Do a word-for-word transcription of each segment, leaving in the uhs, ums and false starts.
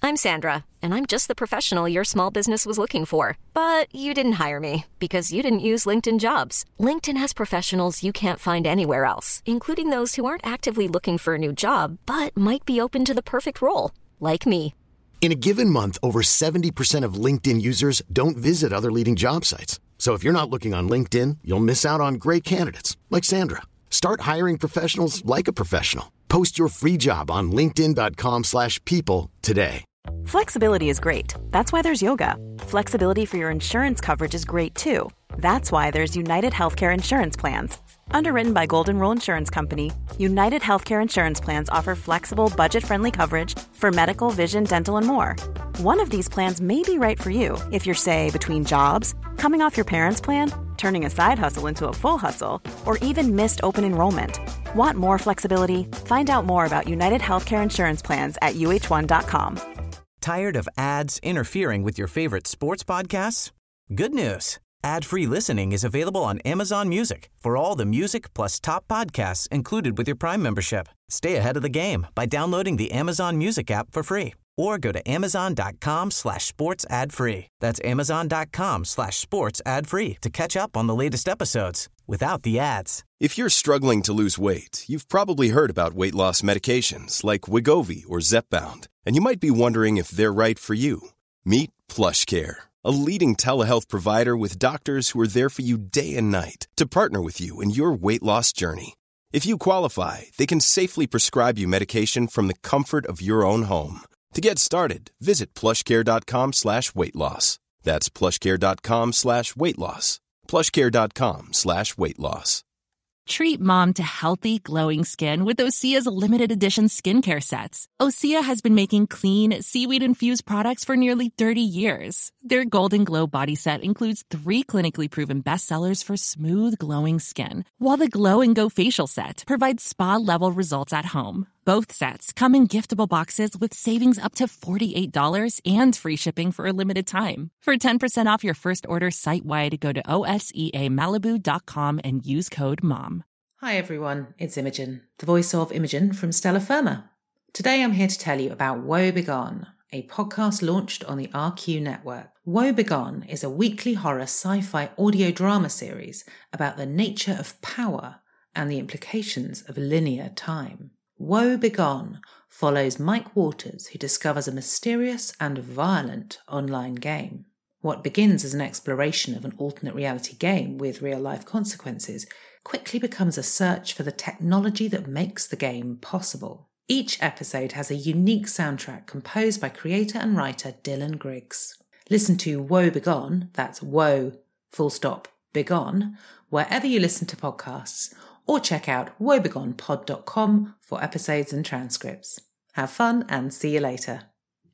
I'm Sandra, and I'm just the professional your small business was looking for. But you didn't hire me because you didn't use LinkedIn Jobs. LinkedIn has professionals you can't find anywhere else, including those who aren't actively looking for a new job, but might be open to the perfect role, like me. In a given month, over seventy percent of LinkedIn users don't visit other leading job sites. So if you're not looking on LinkedIn, you'll miss out on great candidates like Sandra. Start hiring professionals like a professional. Post your free job on linkedin dot com slash people today. Flexibility is great. That's why there's yoga. Flexibility for your insurance coverage is great too. That's why there's United Healthcare Insurance Plans. Underwritten by Golden Rule Insurance Company, United Healthcare Insurance Plans offer flexible, budget-friendly coverage for medical, vision, dental, and more. One of these plans may be right for you if you're, say, between jobs, coming off your parents' plan, turning a side hustle into a full hustle, or even missed open enrollment. Want more flexibility? Find out more about United Healthcare Insurance Plans at U H one dot com. Tired of ads interfering with your favorite sports podcasts? Good news. Ad-free listening is available on Amazon Music for all the music plus top podcasts included with your Prime membership. Stay ahead of the game by downloading the Amazon Music app for free or go to amazon.com slash sports ad free. That's amazon.com slash sports ad free to catch up on the latest episodes without the ads. If you're struggling to lose weight, you've probably heard about weight loss medications like Wegovy or Zepbound, and you might be wondering if they're right for you. Meet PlushCare, a leading telehealth provider with doctors who are there for you day and night to partner with you in your weight loss journey. If you qualify, they can safely prescribe you medication from the comfort of your own home. To get started, visit plushcare.com slash weight loss. That's plushcare.com slash weight loss. plushcare.com slash weight loss. Treat mom to healthy, glowing skin with Osea's limited edition skincare sets. Osea has been making clean, seaweed-infused products for nearly thirty years. Their Golden Glow body set includes three clinically proven bestsellers for smooth, glowing skin, while the Glow and Go facial set provides spa-level results at home. Both sets come in giftable boxes with savings up to forty-eight dollars and free shipping for a limited time. For ten percent off your first order site-wide, go to O S E A Malibu dot com and use code MOM. Hi everyone, it's Imogen, the voice of Imogen from Stella Firma. Today I'm here to tell you about Woe Begone, a podcast launched on the R Q network. Woe Begone is a weekly horror sci-fi audio drama series about the nature of power and the implications of linear time. Woe Begone follows Mike Waters, who discovers a mysterious and violent online game. What begins as an exploration of an alternate reality game with real-life consequences quickly becomes a search for the technology that makes the game possible. Each episode has a unique soundtrack composed by creator and writer Dylan Griggs. Listen to Woe Begone, that's Woe, full stop, Begone, wherever you listen to podcasts, or check out woe begone pod dot com for episodes and transcripts. Have fun and see you later.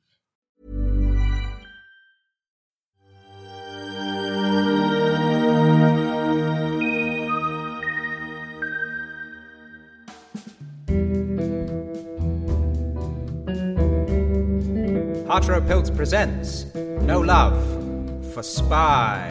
Hartrow Pilts presents No Love for Spies.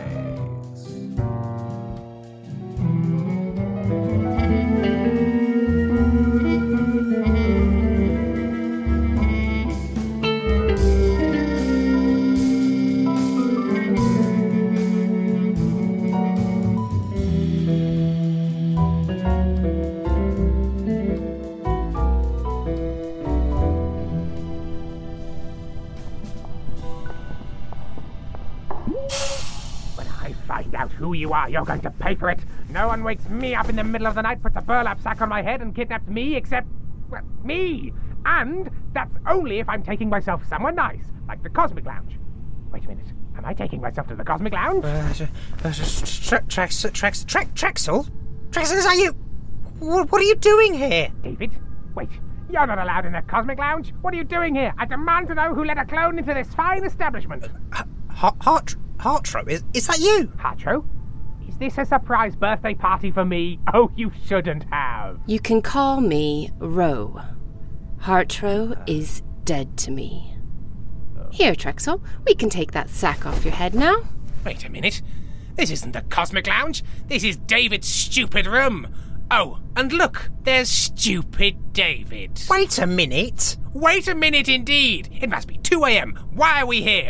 Who you are, you're going to pay for it. No one wakes me up in the middle of the night, puts a burlap sack on my head and kidnaps me except, well, me. And that's only if I'm taking myself somewhere nice, like the Cosmic Lounge. Wait a minute, am I taking myself to the Cosmic Lounge? Uh, Trexel? Trexel, is that you? What are you doing here? David, wait. You're not allowed in the Cosmic Lounge. What are you doing here? I demand to know who let a clone into this fine establishment. Uh, Hart... Hartrow, is, is that you? Hartrow? Is this a surprise birthday party for me? Oh, you shouldn't have. You can call me Ro. Hartrow is dead to me. Here, Trexel, we can take that sack off your head now. Wait a minute. This isn't the Cosmic Lounge. This is David's stupid room. Oh, and look, there's stupid David. Wait a minute. Wait a minute indeed. It must be two a.m. Why are we here?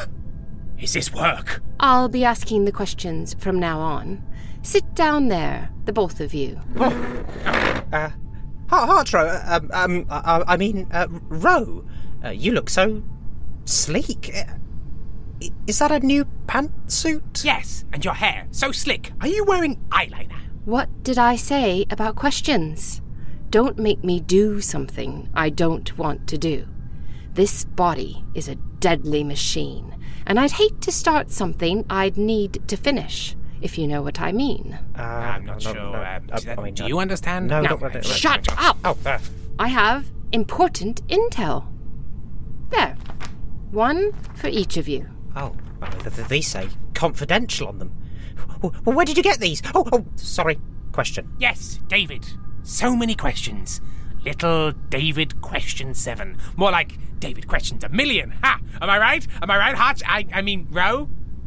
Is this work? I'll be asking the questions from now on. Sit down there, the both of you. Oh. Uh, Hartrow, um, um, I, I mean, uh, Ro, uh, you look so sleek. Uh, is that a new pantsuit? Yes, and your hair, so slick. Are you wearing eyeliner? What did I say about questions? Don't make me do something I don't want to do. This body is a deadly machine, and I'd hate to start something I'd need to finish, if you know what I mean. Uh, I'm not no, sure. No, um, uh, do, I mean, do uh, you understand? No, no, no, no, shut no, no. up! Oh, there. I have important intel. There. One for each of you. Oh, well, th- th- these say confidential on them. Well, where did you get these? Oh, oh, sorry. Question. Yes, David. So many questions. Little David question seven. More like David questions a million. Ha! Am I right? Am I right, Hutch? I, I mean, Ro?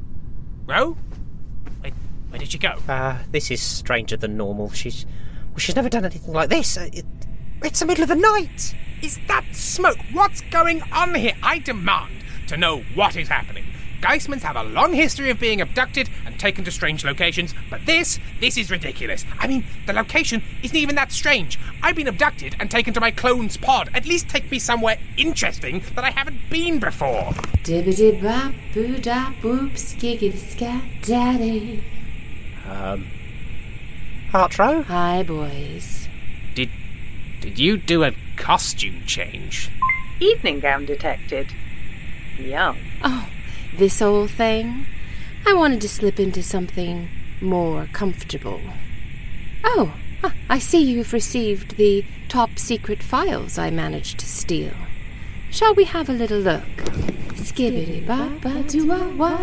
Ro? Where, where did you go? Uh, this is stranger than normal. She's... Well, she's never done anything like this. Uh, it, it's the middle of the night. Is that smoke? What's going on here? I demand to know what is happening. Geismans have a long history of being abducted and taken to strange locations, but this, this is ridiculous. I mean, the location isn't even that strange. I've been abducted and taken to my clone's pod. At least take me somewhere interesting that I haven't been before. Dibbidi bop boo da boop skiggity scat daddy. Um... Hartrow? Hi, boys. Did, did you do a costume change? Evening gown detected. Yum. Oh, this old thing? I wanted to slip into something more comfortable. Oh, I see you've received the top-secret files I managed to steal. Shall we have a little look? Skibbity-bop-ba-doo-wah-wah.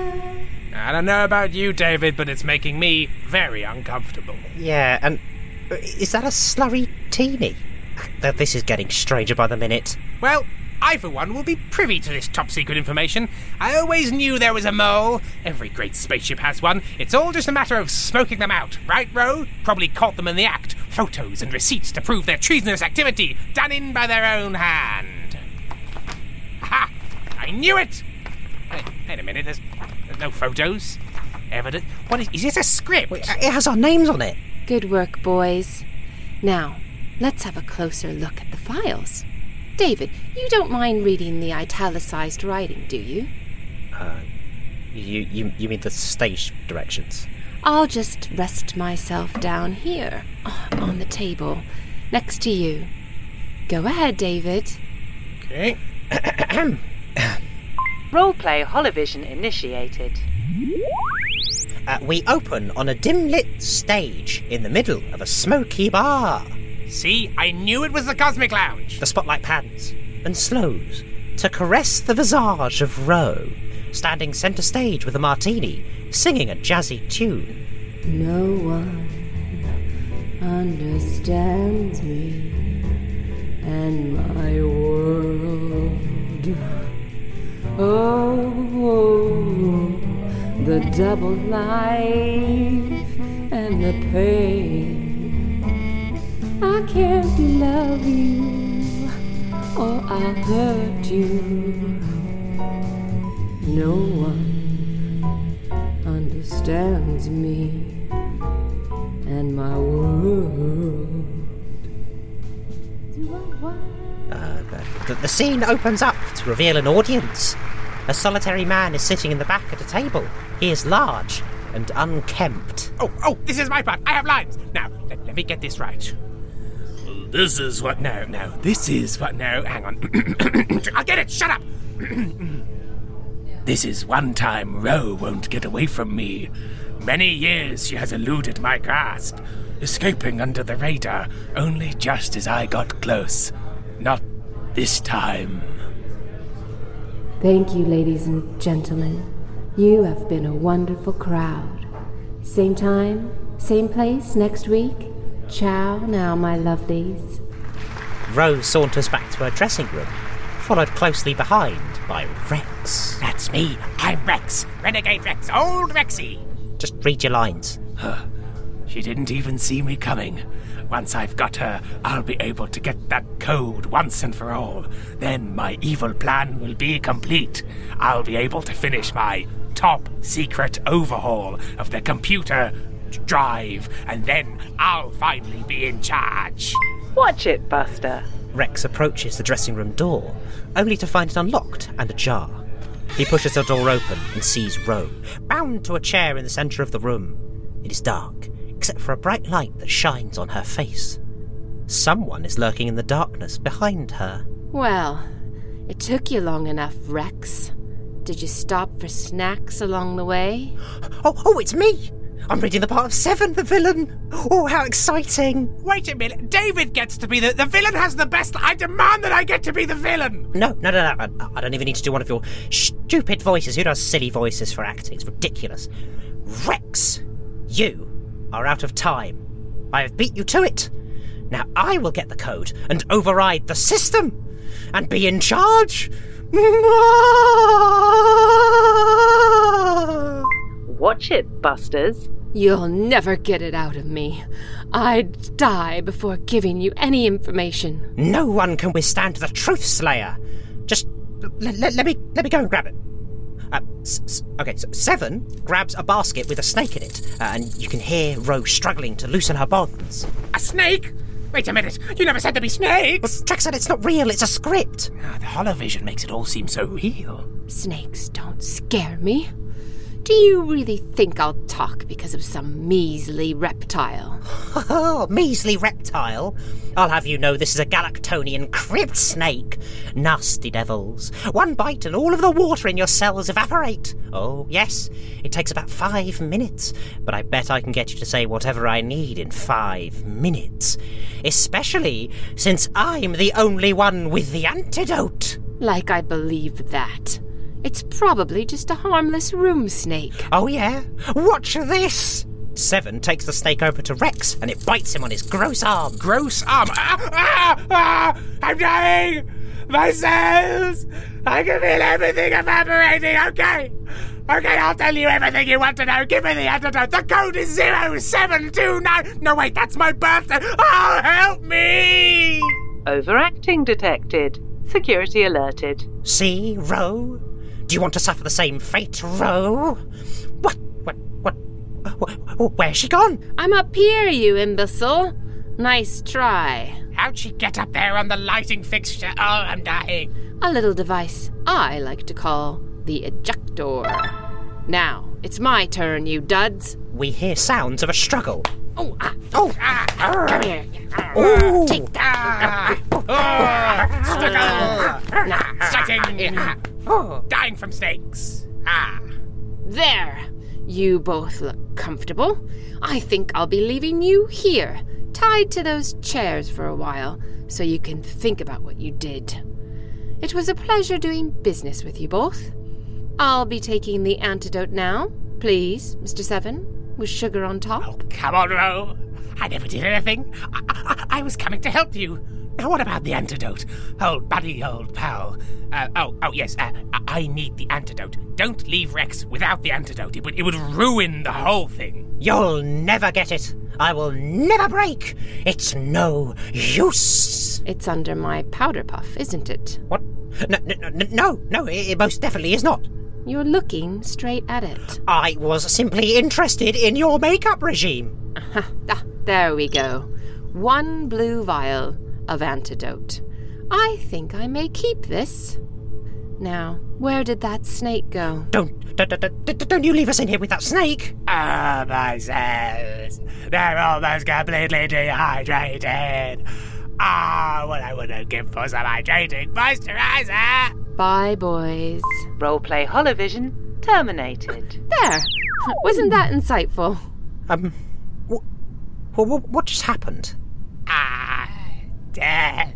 I don't know about you, David, but it's making me very uncomfortable. Yeah, and is that a slurry teeny? This is getting stranger by the minute. Well, I, for one, will be privy to this top-secret information. I always knew there was a mole. Every great spaceship has one. It's all just a matter of smoking them out. Right, Ro? Probably caught them in the act. Photos and receipts to prove their treasonous activity, done in by their own hand. Aha! I knew it! Wait, wait a minute, there's, there's no photos. Evidence. What is, is this a script? Wait, it has our names on it. Good work, boys. Now, let's have a closer look at the files. David, you don't mind reading the italicized writing, do you? Uh, you, you, you mean the stage directions? I'll just rest myself down here, on the table, next to you. Go ahead, David. Okay. Roleplay Holovision initiated. Uh, we open on a dim-lit stage in the middle of a smoky bar. See, I knew it was the Cosmic Lounge. The spotlight pans and slows to caress the visage of Ro, standing centre stage with a martini, singing a jazzy tune. No one understands me and my world. Oh, the double life and the pain. I can't love you or I'll hurt you. No one understands me and my world. Uh, the, the scene opens up to reveal an audience. A solitary man is sitting in the back at a table. He is large and unkempt. Oh, oh, this is my part. I have lines. Now, let, let me get this right. This is what... No, no, this is what... No, hang on. I'll get it! Shut up! This is one time Ro won't get away from me. Many years she has eluded my grasp, escaping under the radar, only just as I got close. Not this time. Thank you, ladies and gentlemen. You have been a wonderful crowd. Same time, same place next week. Ciao now, my lovelies. Ro saunters back to her dressing room, followed closely behind by Rex. That's me. I'm Rex. Renegade Rex. Old Rexy. Just read your lines. She didn't even see me coming. Once I've got her, I'll be able to get that code once and for all. Then my evil plan will be complete. I'll be able to finish my top secret overhaul of the computer drive, and then I'll finally be in charge. Watch it, Buster. Rex approaches the dressing room door, only to find it unlocked and ajar. He pushes the door open and sees Ro, bound to a chair in the centre of the room. It is dark, except for a bright light that shines on her face. Someone is lurking in the darkness behind her. Well, it took you long enough, Rex. Did you stop for snacks along the way? Oh, oh, it's me! I'm reading the part of Seven, the villain. Oh, how exciting. Wait a minute. David gets to be the... The villain has the best... I demand that I get to be the villain. No, no, no, no. I, I don't even need to do one of your stupid voices. Who does silly voices for acting? It's ridiculous. Rex, you are out of time. I have beat you to it. Now I will get the code and override the system and be in charge. Watch it, Busters. You'll never get it out of me. I'd die before giving you any information. No one can withstand the Truth Slayer. Just l- l- let me let me go and grab it. Uh, s- s- okay, so Seven grabs a basket with a snake in it, uh, and you can hear Ro struggling to loosen her bonds. A snake? Wait a minute. You never said there'd be snakes. But Trex said it's not real. It's a script. Ah, the holovision makes it all seem so real. Snakes don't scare me. Do you really think I'll talk because of some measly reptile? Oh, measly reptile. I'll have you know this is a Galactonian crypt snake. Nasty devils. One bite and all of the water in your cells evaporate. Oh, yes, it takes about five minutes, but I bet I can get you to say whatever I need in five minutes. Especially since I'm the only one with the antidote. Like I believe that. It's probably just a harmless room snake. Oh, yeah? Watch this! Seven takes the snake over to Rex, and it bites him on his gross arm. Gross arm? Ah! Ah! Ah! I'm dying! My cells! I can feel everything evaporating, okay? Okay, I'll tell you everything you want to know. Give me the antidote. The code is zero seven two nine. No, wait, that's my birthday. Oh, help me! Overacting detected. Security alerted. See, Ro? Do you want to suffer the same fate, Ro? What? What? What? what where's she gone? I'm up here, you imbecile. Nice try. How'd she get up there on the lighting fixture? Oh, I'm dying. A little device I like to call the ejector. Now, it's my turn, you duds. We hear sounds of a struggle. Oh, ah, oh, ah, come here. Oh, take that. Ah, oh, struggle. Nah, starting. Oh, dying from snakes. Ah. There. You both look comfortable. I think I'll be leaving you here, tied to those chairs for a while, so you can think about what you did. It was a pleasure doing business with you both. I'll be taking the antidote now, please, Mister Seven, with sugar on top. Oh, come on, Ro. I never did anything. I, I, I was coming to help you. Now, what about the antidote? Old buddy, old pal. Uh, oh, oh, yes, uh, I need the antidote. Don't leave Rex without the antidote. It would, it would ruin the whole thing. You'll never get it. I will never break. It's no use. It's under my powder puff, isn't it? What? No, no, no, no, it most definitely is not. You're looking straight at it. I was simply interested in your makeup regime. Ah, there we go. One blue vial of antidote. I think I may keep this. Now, where did that snake go? Don't, don't, don't, don't you leave us in here with that snake. Ah, oh, my cells. They're almost completely dehydrated. Ah, oh, what I wouldn't give for some hydrating moisturizer. Bye, boys. Roleplay Holovision terminated. There. Wasn't that insightful? Um, wh- wh- what just happened? Ah, death.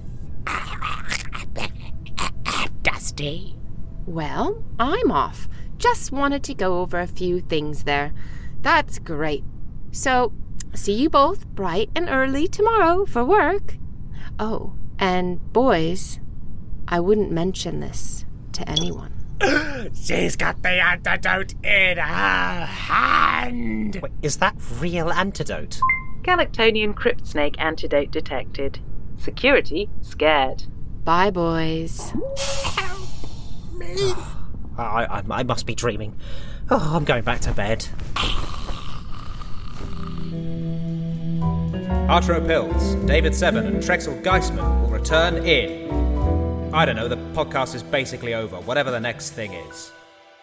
Dusty. Well, I'm off. Just wanted to go over a few things there. That's great. So, see you both bright and early tomorrow for work. Oh, and boys, I wouldn't mention this to anyone. She's got the antidote in her hand! Wait, is that real antidote? Galactonian crypt snake antidote detected. Security scared. Bye, boys. Help me! I, I, I must be dreaming. Oh, I'm going back to bed. Arturo Pills, David Seven and Trexel Geisman will return in... I don't know, the podcast is basically over, whatever the next thing is.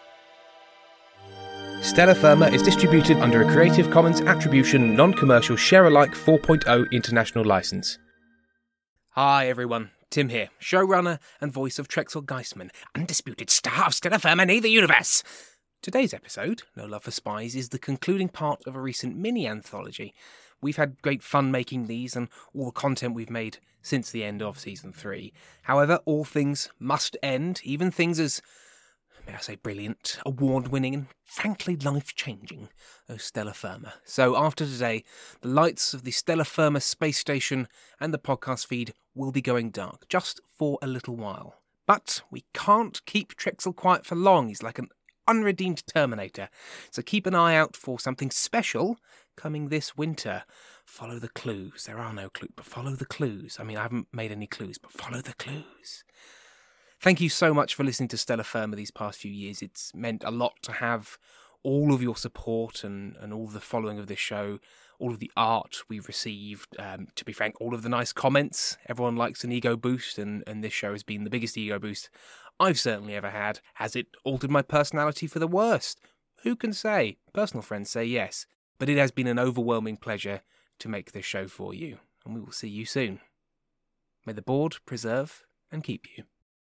Stellar Firma is distributed under a Creative Commons Attribution Non-Commercial Share-alike four point oh international license. Hi everyone, Tim here, showrunner and voice of Trexel Geisman, undisputed star of Stellar Firma in the universe. Today's episode, No Love for Spies, is the concluding part of a recent mini-anthology. We've had great fun making these and all the content we've made since the end of Season three. However, all things must end, even things as, may I say, brilliant, award-winning and frankly life-changing as Stellar Firma. So after today, the lights of the Stellar Firma space station and the podcast feed will be going dark, just for a little while. But we can't keep Trexel quiet for long. He's like an unredeemed Terminator. So keep an eye out for something special coming this winter. Follow the clues. There are no clues, but follow the clues. I mean, I haven't made any clues, but follow the clues. Thank you so much for listening to Stellar Firma these past few years. It's meant a lot to have all of your support and, and all the following of this show, all of the art we've received. Um, to be frank, all of the nice comments. Everyone likes an ego boost, and, and this show has been the biggest ego boost I've certainly ever had. Has it altered my personality for the worst? Who can say? Personal friends say yes. But it has been an overwhelming pleasure to make this show for you, and we will see you soon. May the board preserve and keep you.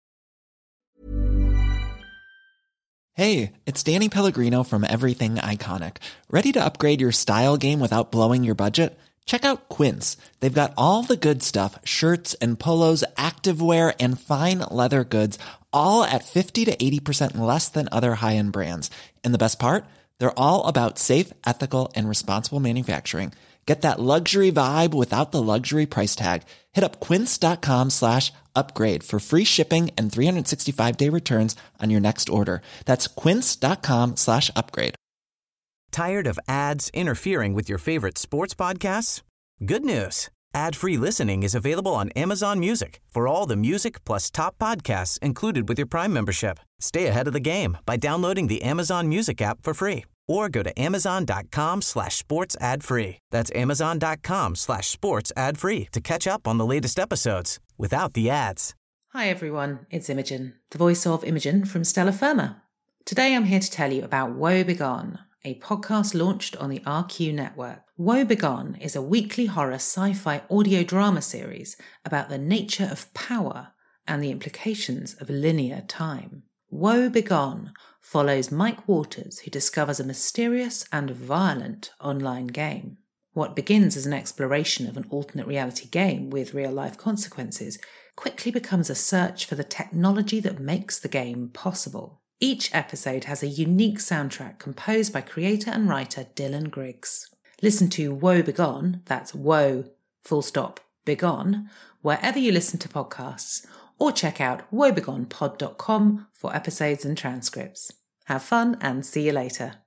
Hey, it's Danny Pellegrino from Everything Iconic. Ready to upgrade your style game without blowing your budget? Check out Quince. They've got all the good stuff, shirts and polos, activewear, and fine leather goods, all at fifty to eighty percent less than other high-end brands. And the best part? They're all about safe, ethical, and responsible manufacturing. Get that luxury vibe without the luxury price tag. Hit up quince.com slash upgrade for free shipping and three sixty-five day returns on your next order. That's quince.com slash upgrade. Tired of ads interfering with your favorite sports podcasts? Good news. Ad-free listening is available on Amazon Music for all the music plus top podcasts included with your Prime membership. Stay ahead of the game by downloading the Amazon Music app for free or go to amazon.com slash sports ad free. That's amazon.com slash sports ad free to catch up on the latest episodes without the ads. Hi everyone, it's Imogen, the voice of Imogen from Stellar Firma. Today I'm here to tell you about Woe Begone, a podcast launched on the R Q network. Woe Begone is a weekly horror sci-fi audio drama series about the nature of power and the implications of linear time. Woe Begone follows Mike Waters, who discovers a mysterious and violent online game. What begins as an exploration of an alternate reality game with real-life consequences quickly becomes a search for the technology that makes the game possible. Each episode has a unique soundtrack composed by creator and writer Dylan Griggs. Listen to Woe Begone, that's Woe, full stop, Begone, wherever you listen to podcasts, or check out woe begone pod dot com for episodes and transcripts. Have fun and see you later.